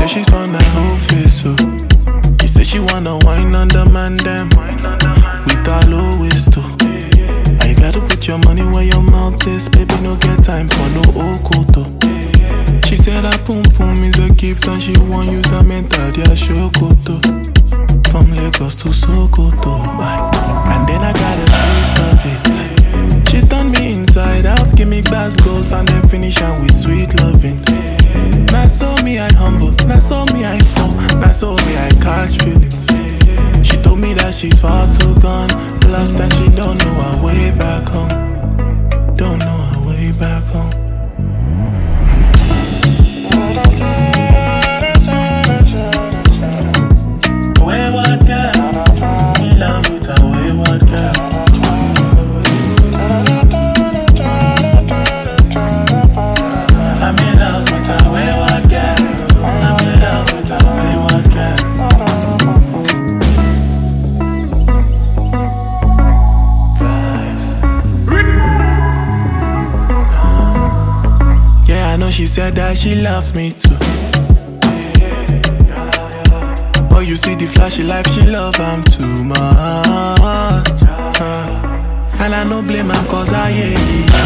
say she's on her whole face, so she say she wanna wine on the man them with her low waist too. I gotta put your money where your mouth is, baby. No get time for no okoto. She said that pum pum is a gift and she won't use her mental dia shokoto. From Lagos to Sokoto, and then I got a taste of it. She turned me inside out, give me goes and then finish her with sweet loving. Now so me I humble, now so me I fall, now so me I catch feelings. She told me that she's far too gone, lost and she don't know her way back home. Don't know her way back home. Wayward girl, in love with a wayward girl. I'm in love with a wayward girl. I'm in love with a wayward girl. Yeah, I know she said that she loves me too. But you see the flashy life, she love I'm too much. And I no blame her cause I hate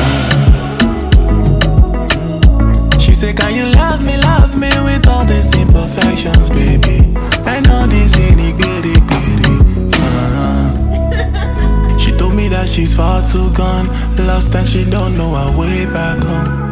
it. She say, can you love me with all these imperfections, baby? And all these nitty-gritty. She told me that she's far too gone, lost and she don't know her way back home.